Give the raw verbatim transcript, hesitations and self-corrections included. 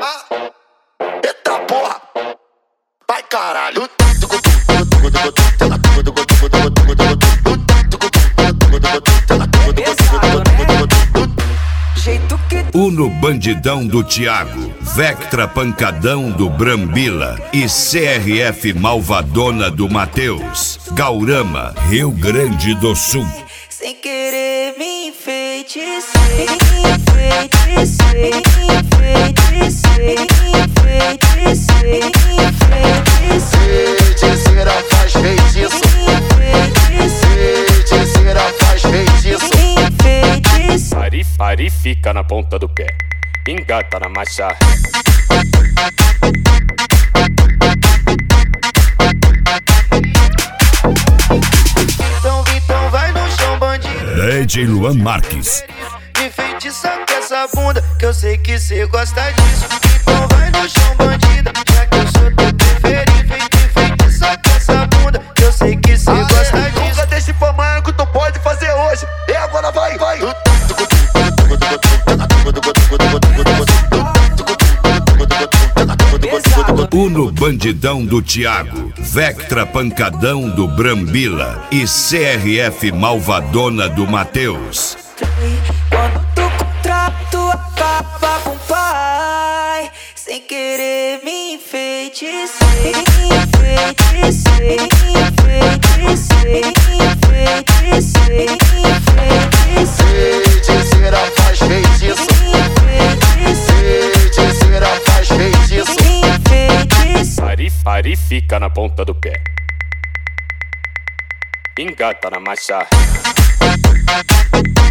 Eita porra, vai caralho. Uno Bandidão do Thiago, Vectra Pancadão do Brambila e C R F Malvadona do Matheus. Gaurama, Rio Grande do Sul. Sem querer me enfeitecei, enfeitecei, enfeitecei, enfeitecei, enfeitecei. Feiticeira faz feitiço, feiticeira faz feitiço. Pari, pari, fica na ponta do pé, engata na marcha. Então, então vai no chão, bandido. D J Luan Marques. Me feitiça com essa bunda, que eu sei que cê gosta disso. Então vai no chão, bandida, já que eu sou teu preferido. Me feitiça com essa bunda, que eu sei que cê gosta disso. Nunca deixe pra amanhã que tu pode fazer hoje. E agora vai, vai. Uno Bandidão do Thiago, Vectra Pancadão do Brambila e C R F Malvadona do Matheus. Quando tu contrato acaba com o pai, sem querer me enfeitecei, enfeitecei, enfeitecei, enfeitecei, enfeitecei. Feiticeira faz feitiço, feiticeira faz feitiço. Pari, pari, fica na ponta do pé, engata na marcha.